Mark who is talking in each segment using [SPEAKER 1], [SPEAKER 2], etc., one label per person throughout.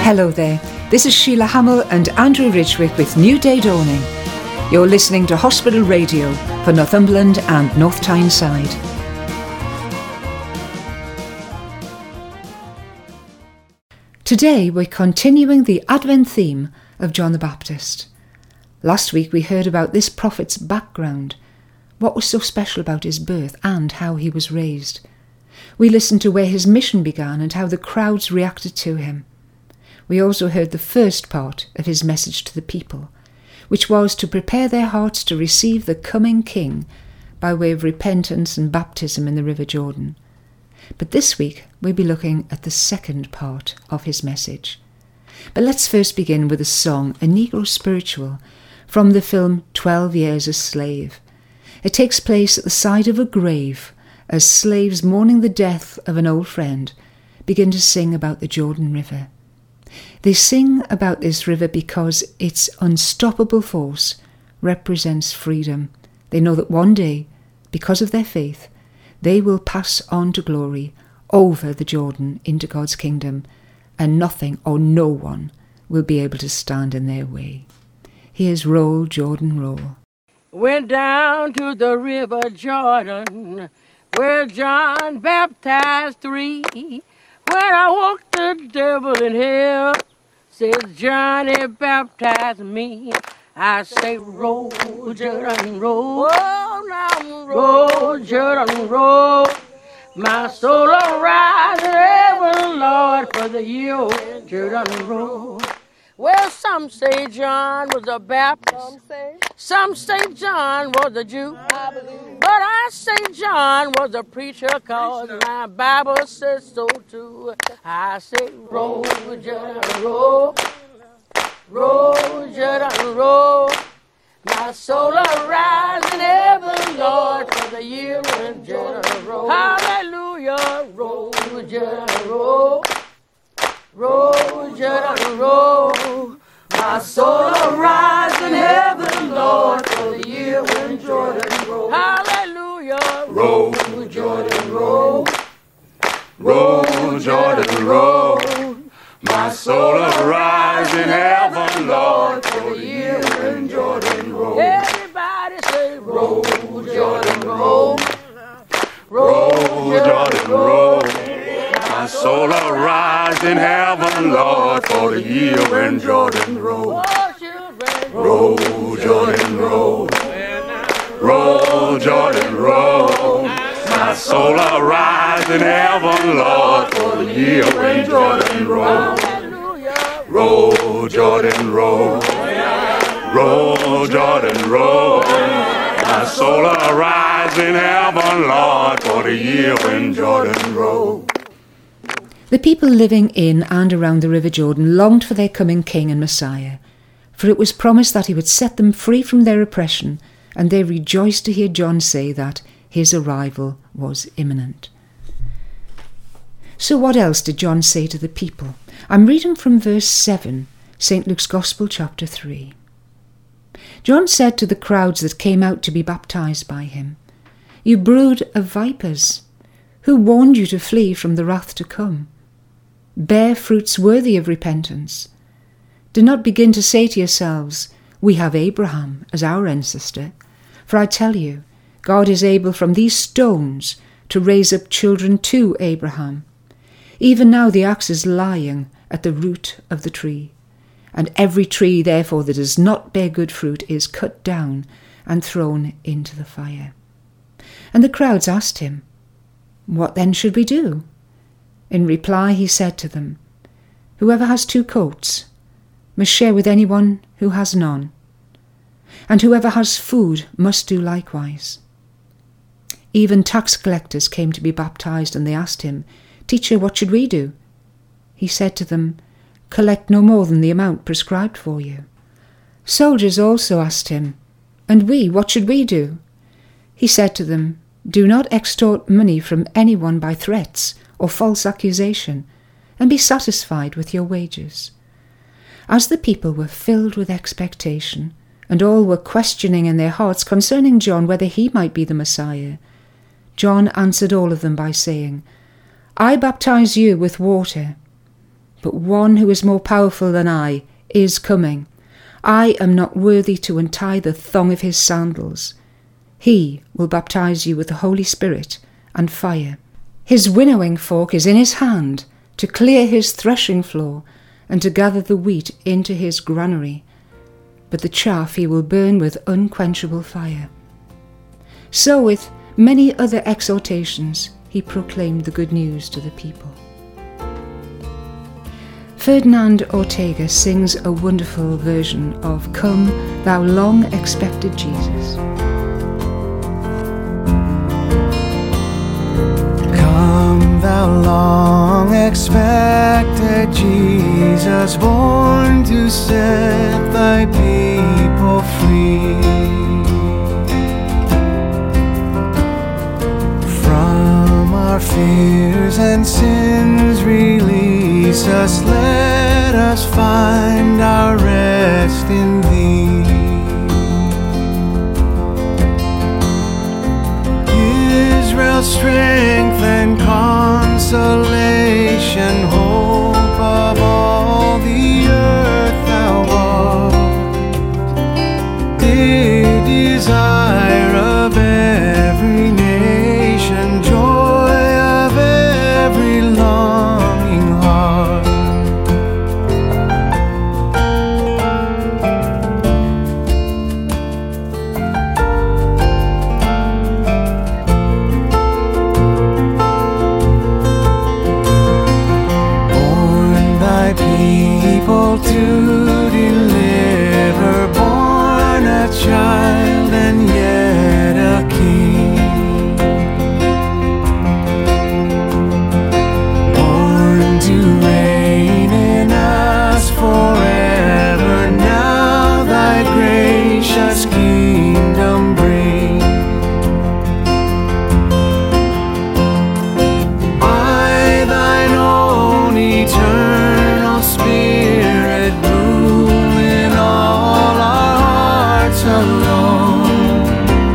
[SPEAKER 1] Hello there, this is Sheila Hamill and Andrew Ridgwick with New Day Dawning. You're listening to Hospital Radio for Northumberland and North Tyneside. Today we're continuing the Advent theme of John the Baptist. Last week we heard about this prophet's background, what was so special about his birth and how he was raised. We listened to where his mission began and how the crowds reacted to him. We also heard the first part of his message to the people, which was to prepare their hearts to receive the coming King by way of repentance and baptism in the River Jordan. But this week we'll be looking at the second part of his message. But let's first begin with a song, a Negro spiritual, from the film 12 Years a Slave. It takes place at the side of a grave as slaves mourning the death of an old friend begin to sing about the Jordan River. They sing about this river because its unstoppable force represents freedom. They know that one day, because of their faith, they will pass on to glory over the Jordan into God's kingdom, and nothing or no one will be able to stand in their way. Here's Roll, Jordan, Roll.
[SPEAKER 2] Went down to the river Jordan, where John baptized 3. When I walked the devil in hell, says Johnny baptized me. I say, roll, Jordan, roll. Oh, now roll, Jordan, roll. My soul arise in heaven, Lord, for the year Jordan roll. Well, some say John was a Baptist. Some say John was a Jew. But I say John was a preacher, cause my Bible says so too. I say, roll, Jordan, roll. Roll, Jordan, roll. My soul arise in heaven, Lord, for the year when Jordan roll. Hallelujah, roll, Jordan, roll. Roll, Jordan, roll. My soul arise in heaven, Lord, for the year when Jordan roll. Hallelujah, roll, Jordan, roll. Roll, Jordan, roll. My soul arise in heaven, Lord, for the year when Jordan roll. Everybody say, roll, Jordan, roll. Roll, Jordan, roll. My soul arise in heaven, Lord, for the year when Jordan roll. Roll, Jordan, roll. Roll, Jordan, roll. My soul arise in heaven, Lord, for the year when Jordan roll. Roll, Jordan, roll. Roll, Jordan, roll. My soul arise in heaven, Lord, for the year when Jordan roll.
[SPEAKER 1] The people living in and around the River Jordan longed for their coming King and Messiah, for it was promised that he would set them free from their oppression, and they rejoiced to hear John say that his arrival was imminent. So what else did John say to the people? I'm reading from verse 7, St. Luke's Gospel, chapter 3. John said to the crowds that came out to be baptized by him, "You brood of vipers, who warned you to flee from the wrath to come? Bear fruits worthy of repentance. Do not begin to say to yourselves, 'We have Abraham as our ancestor,' for I tell you, God is able from these stones to raise up children to Abraham. Even now the axe is lying at the root of the tree, and every tree therefore that does not bear good fruit is cut down and thrown into the fire." And the crowds asked him, "What then should we do?" In reply he said to them, "Whoever has 2 coats must share with anyone who has none, and whoever has food must do likewise." Even tax collectors came to be baptized, and they asked him, "Teacher, what should we do?" He said to them, "Collect no more than the amount prescribed for you." Soldiers also asked him, "And we, what should we do?" He said to them, "Do not extort money from anyone by threats or false accusation, and be satisfied with your wages." As the people were filled with expectation, and all were questioning in their hearts concerning John whether he might be the Messiah, John answered all of them by saying, "I baptize you with water, but one who is more powerful than I is coming. I am not worthy to untie the thong of his sandals. He will baptize you with the Holy Spirit and fire. His winnowing fork is in his hand to clear his threshing floor and to gather the wheat into his granary, but the chaff he will burn with unquenchable fire." So with many other exhortations he proclaimed the good news to the people. Ferdinand Ortega sings a wonderful version of "Come, Thou Long-Expected Jesus."
[SPEAKER 3] Come, Thou long-expected Jesus, born to set Thy people free. From our fears and sins release us, let us find our rest in Thee. Israel's strength and consolation, hope of all the earth Thou art, the desire of every nation, joy of every longing heart. People to deliver, born a child and yet a king, born to reign in us forever. Now Thy gracious kingdom bring. By Thine own eternal Spirit, rule in all our hearts alone.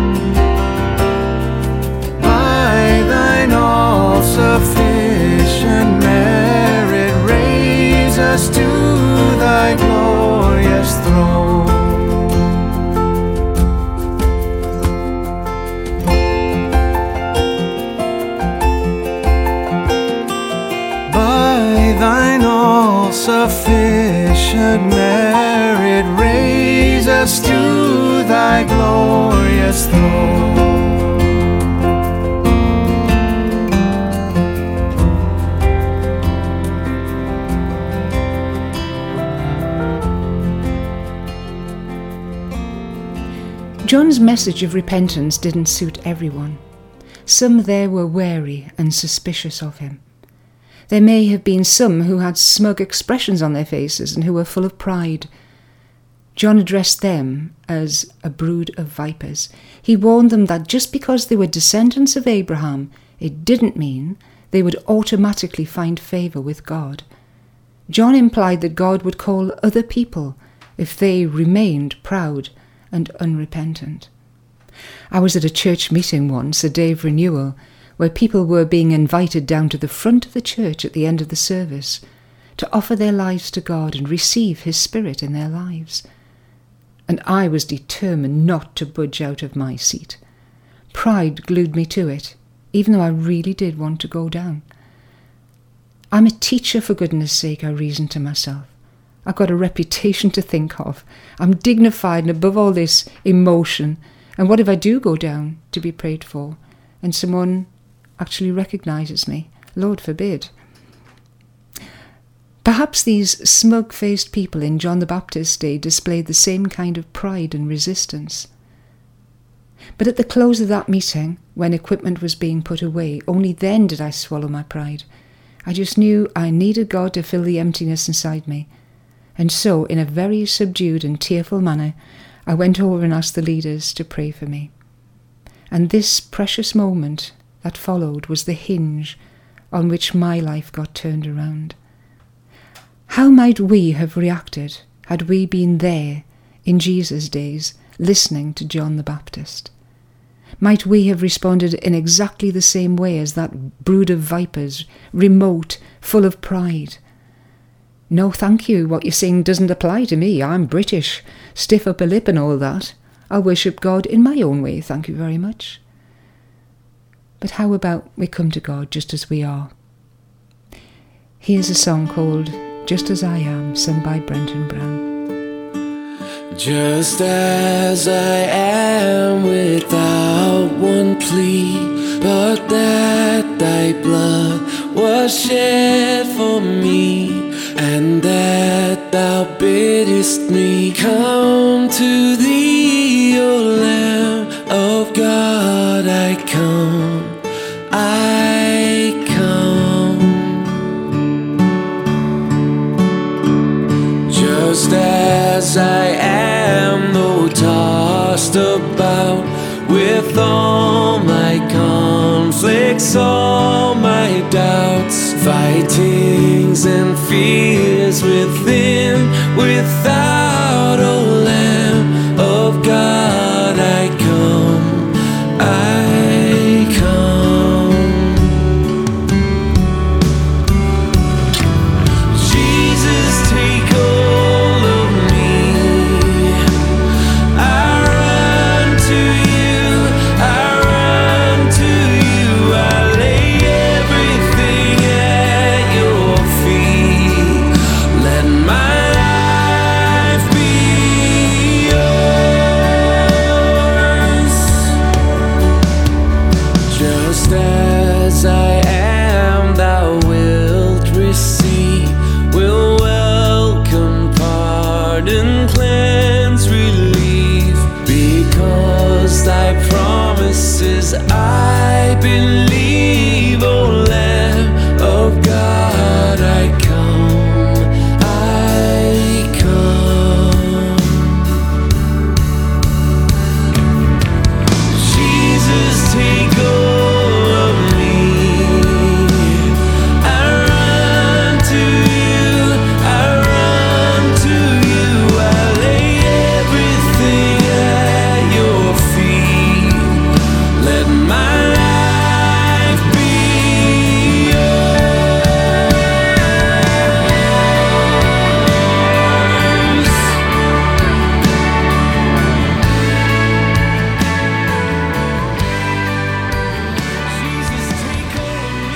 [SPEAKER 3] By Thine all-sufficient merit, raise us to Thy glorious throne. By Thine all-sufficient merit, raise us to Thy glorious throne.
[SPEAKER 1] John's message of repentance didn't suit everyone. Some there were wary and suspicious of him. There may have been some who had smug expressions on their faces and who were full of pride. John addressed them as a brood of vipers. He warned them that just because they were descendants of Abraham, it didn't mean they would automatically find favour with God. John implied that God would call other people if they remained proud and unrepentant. I was at a church meeting once, a day of renewal, where people were being invited down to the front of the church at the end of the service to offer their lives to God and receive His Spirit in their lives. And I was determined not to budge out of my seat. Pride glued me to it, even though I really did want to go down. I'm a teacher, for goodness sake, I reasoned to myself. I've got a reputation to think of. I'm dignified and above all this emotion. And what if I do go down to be prayed for and someone actually recognises me? Lord forbid. Perhaps these smug-faced people in John the Baptist's day displayed the same kind of pride and resistance. But at the close of that meeting, when equipment was being put away, only then did I swallow my pride. I just knew I needed God to fill the emptiness inside me. And so, in a very subdued and tearful manner, I went over and asked the leaders to pray for me. And this precious moment that followed was the hinge on which my life got turned around. How might we have reacted had we been there in Jesus' days, listening to John the Baptist? Might we have responded in exactly the same way as that brood of vipers, remote, full of pride? No, thank you, what you're saying doesn't apply to me. I'm British, stiff upper lip and all that. I worship God in my own way, thank you very much. But how about we come to God just as we are? Here's a song called Just As I Am, sung by Brenton Brown.
[SPEAKER 3] Just as I am, without one plea, but that thy blood was shed for me, and that thou biddest me come to thee, O Lamb of God. I come, I come. Just as I am, though tossed about with all my conflicts, all my doubts, fightings and fears within, without, O Lamb of God, I come, I come. Jesus, take hold of me. I run to you, I run to you. I lay everything at your feet. Let my life be yours. Just as I am, thou wilt receive, will welcome, pardon, cleanse, relief, because thy promises I believe, O Lamb of God, I come, I come. Jesus, take hold of me. I run to you, I run to you. I lay everything at your feet. Let my life be yours. Jesus, take hold of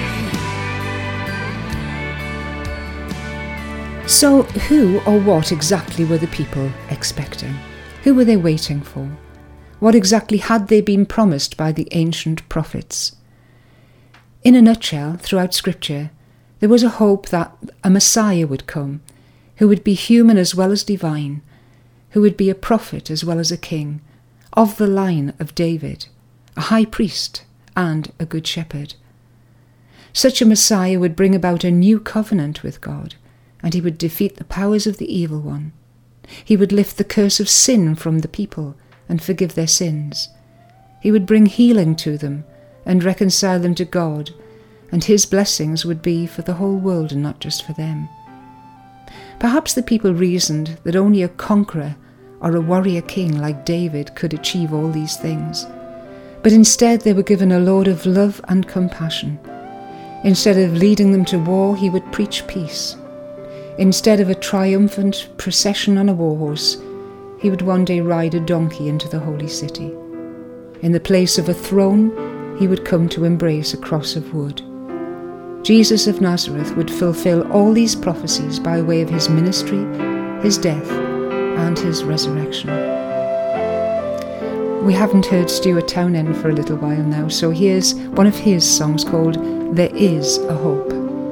[SPEAKER 3] me.
[SPEAKER 1] So who or what exactly were the people expecting? Who were they waiting for? What exactly had they been promised by the ancient prophets? In a nutshell, throughout Scripture, there was a hope that a Messiah would come, who would be human as well as divine, who would be a prophet as well as a king, of the line of David, a high priest and a good shepherd. Such a Messiah would bring about a new covenant with God, and he would defeat the powers of the evil one. He would lift the curse of sin from the people and forgive their sins. He would bring healing to them and reconcile them to God, and his blessings would be for the whole world and not just for them. Perhaps the people reasoned that only a conqueror or a warrior king like David could achieve all these things. But instead they were given a Lord of love and compassion. Instead of leading them to war, he would preach peace. Instead of a triumphant procession on a war horse, he would one day ride a donkey into the holy city. In the place of a throne, he would come to embrace a cross of wood. Jesus of Nazareth would fulfill all these prophecies by way of his ministry, his death, and his resurrection. We haven't heard Stuart Townend for a little while now, so here's one of his songs called There Is a Hope.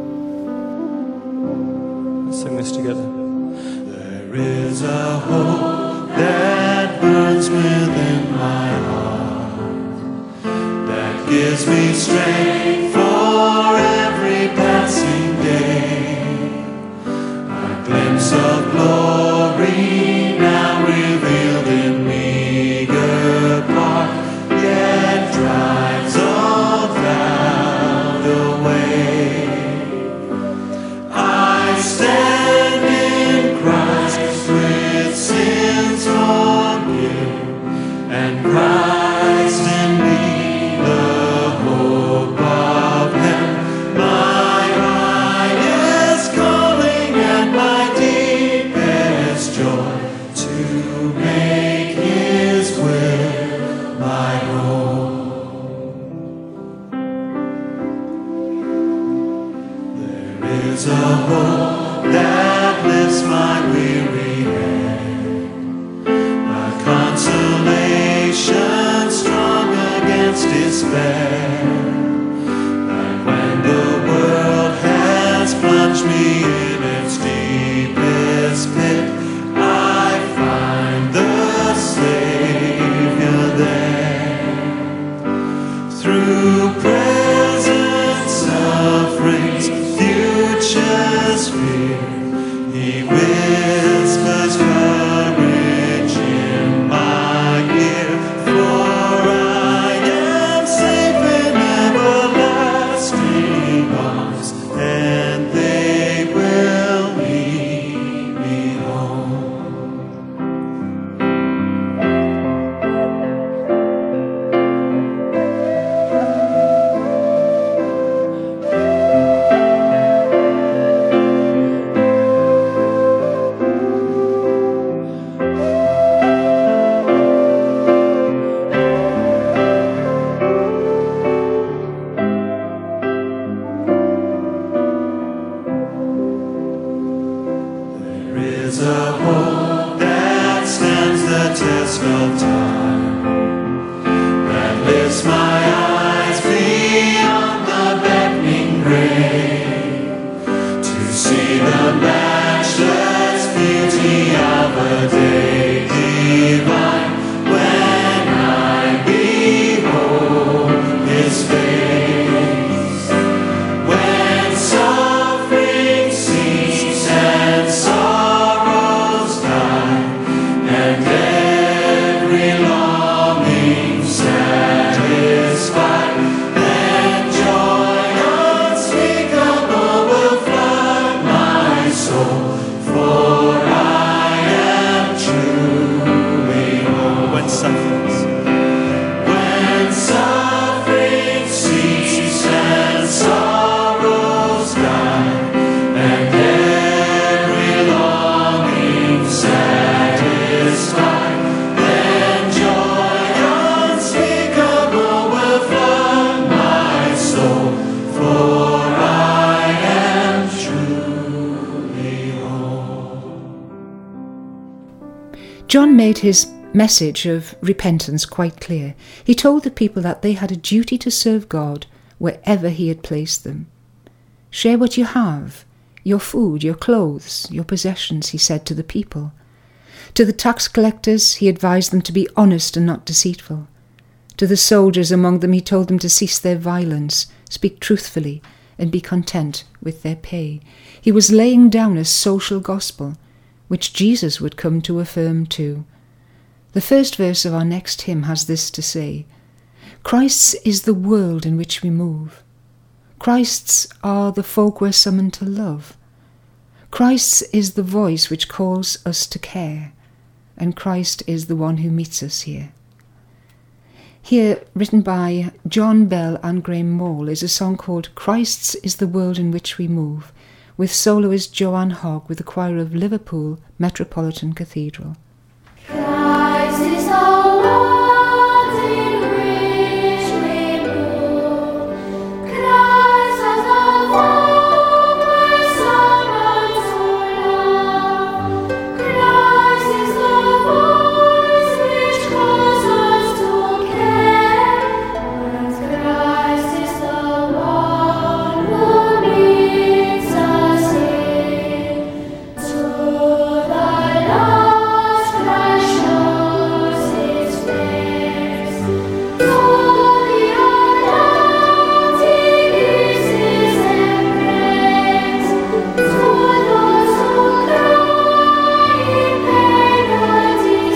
[SPEAKER 4] Let's sing this together.
[SPEAKER 3] There is a hope that burns within my heart, that gives me strength for every passing day. A glimpse of glory now revealed in meager part, yet drives all doubt away. I stand in Christ with sins forgiven, and Christ in me the hope of is a hope that lifts my weary head, a consolation strong against despair, that when the world has plunged me in its deepest pit, I find the Savior there. Through present sufferings, future's fear, He whispers courage in my ear, for I am safe in everlasting arms, and they will lead me home. There is a hope that stands the test of time, that lifts my eyes beyond the beckoning grave, to see the matchless beauty of a day divine, when I behold His face, when suffering cease and sorrows die, and every longing satisfied, then joy unspeakable will flood my soul, for I am truly whole. When suffering cease and sorrows die, and every longing satisfied, then joy unspeakable will flood my soul, for I am truly whole.
[SPEAKER 1] John made his message of repentance quite clear. He told the people that they had a duty to serve God wherever He had placed them. Share what you have, your food, your clothes, your possessions, he said to the people. To the tax collectors, he advised them to be honest and not deceitful. To the soldiers among them, he told them to cease their violence, speak truthfully, and be content with their pay. He was laying down a social gospel, which Jesus would come to affirm too. The first verse of our next hymn has this to say: Christ's is the world in which we move. Christ's are the folk we're summoned to love. Christ's is the voice which calls us to care, and Christ is the one who meets us here. Here, written by John Bell and Graham Moll, is a song called Christ's is the world in which we move, with soloist Joanne Hogg with the choir of Liverpool Metropolitan Cathedral.
[SPEAKER 5] Christ is the world in which we move. Christ as the folk we're summoned to love. Christ is the voice which calls us to care. And Christ is the one who meets us here. To the lost Christ shows His face. To the unloved He gives His embrace. To those who cry in pain or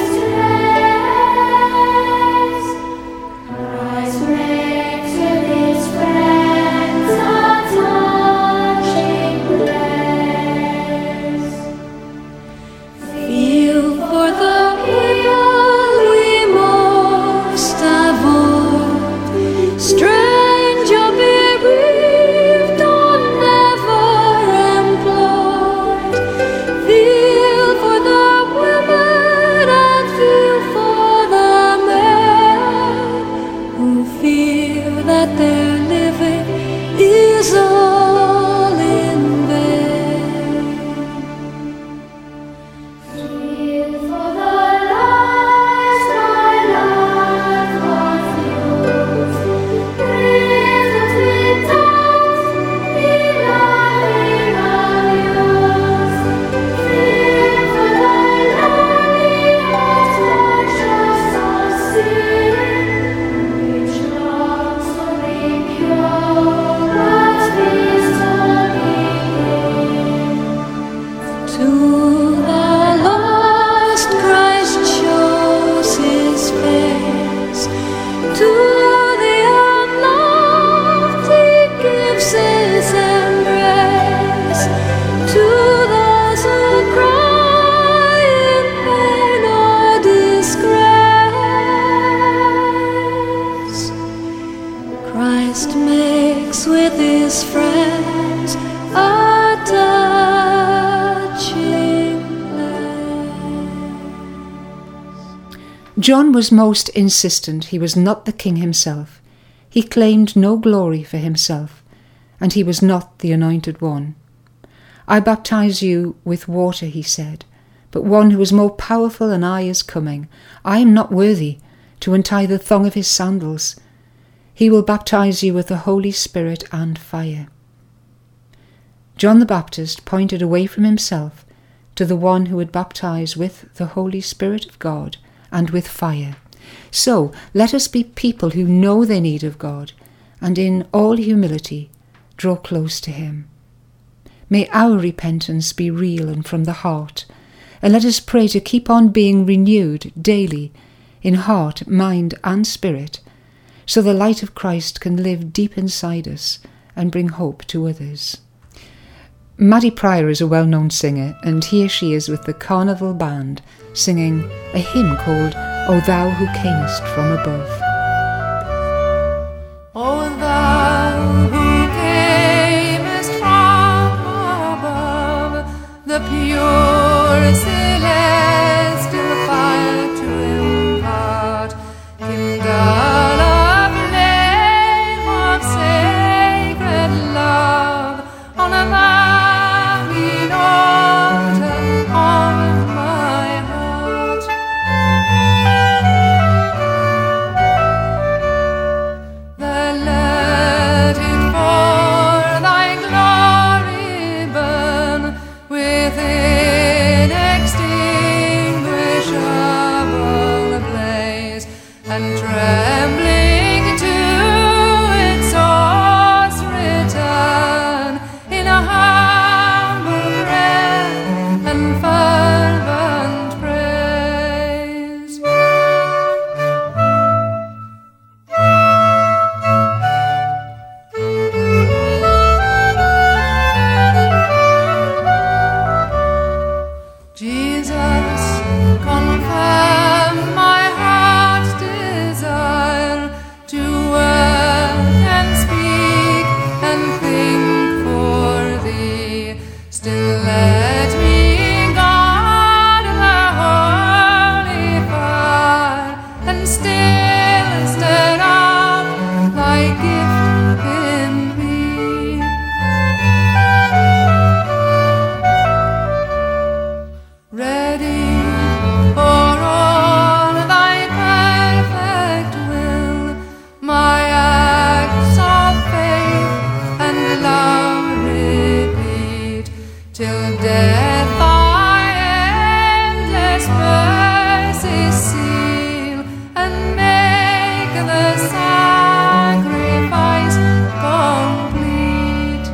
[SPEAKER 5] distress, Christ brings with His friends a touching place. Feel for the evil we must avoid, strange or bereaved or never employed. Feel for the women and feel for the men who feel that their living is all in vain. Christ makes with his friends a touching place.
[SPEAKER 1] John was most insistent he was not the king himself. He claimed no glory for himself, and he was not the anointed one. I baptize you with water, he said, but one who is more powerful than I is coming. I am not worthy to untie the thong of his sandals. He will baptize you with the Holy Spirit and fire. John the Baptist pointed away from himself to the one who would baptize with the Holy Spirit of God and with fire. So let us be people who know their need of God and in all humility draw close to him. May our repentance be real and from the heart, and let us pray to keep on being renewed daily in heart, mind and spirit, so the light of Christ can live deep inside us and bring hope to others. Maddie Pryor is a well-known singer, and here she is with the Carnival Band singing a hymn called O Thou Who Camest From Above.
[SPEAKER 3] O thou who camest from above, the pure celestial fire to impart, kindle a flame of sacred love on a burning altar of my heart. Then let it for thy glory burn with inextinguishable blaze, and trembling to its source return in a humble prayer and fervent praise. Jesus, confirm my heart's desire to work and speak and think for thee. Still let me guard the holy fire and still stir up thy gift in me. Ready for all thy perfect will, my acts of faith and love repeat, till death thy endless mercy seal, and make the sacrifice complete.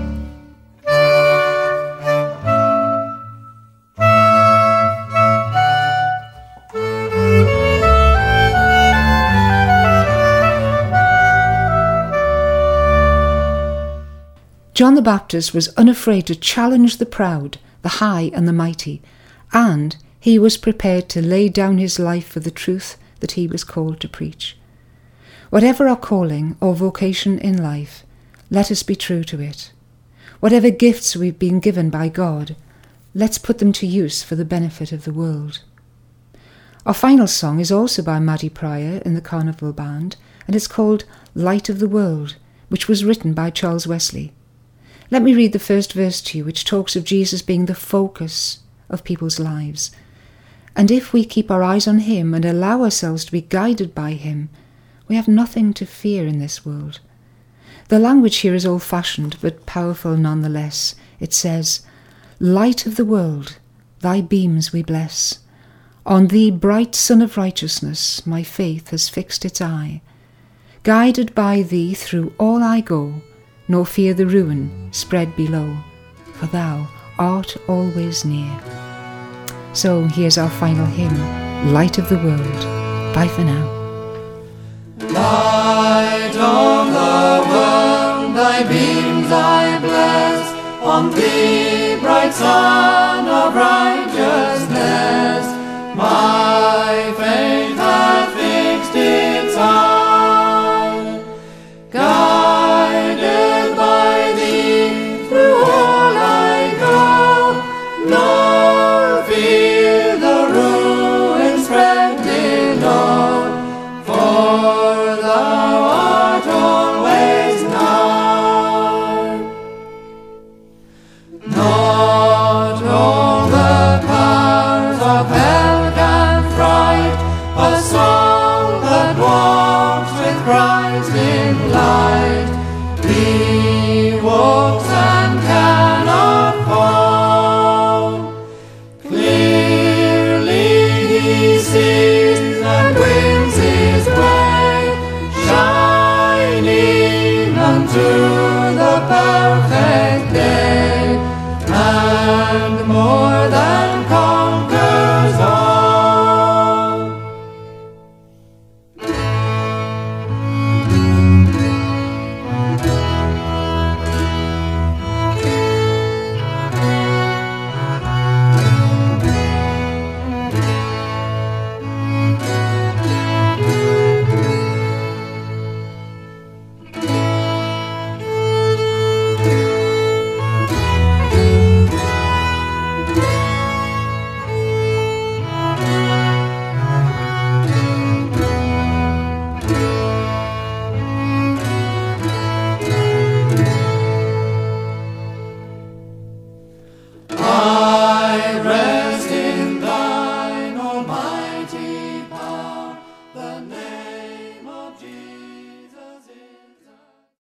[SPEAKER 1] John the Baptist was unafraid to challenge the proud, the high and the mighty, and he was prepared to lay down his life for the truth that he was called to preach. Whatever our calling or vocation in life, let us be true to it. Whatever gifts we've been given by God, let's put them to use for the benefit of the world. Our final song is also by Maddie Pryor in the Carnival Band, and it's called Light of the World, which was written by Charles Wesley. Let me read the first verse to you, which talks of Jesus being the focus of people's lives. And if we keep our eyes on him and allow ourselves to be guided by him, we have nothing to fear in this world. The language here is old-fashioned, but powerful nonetheless. It says, Light of the world, thy beams we bless. On thee, bright Sun of righteousness, my faith has fixed its eye. Guided by thee through all I go, nor fear the ruin spread below, for thou art always near. So here's our final hymn, Light of the World. Bye for now.
[SPEAKER 3] Light of the world, thy beams I bless. On thee, bright Sun of righteousness, my faith hath fixed its eye. God
[SPEAKER 5] Be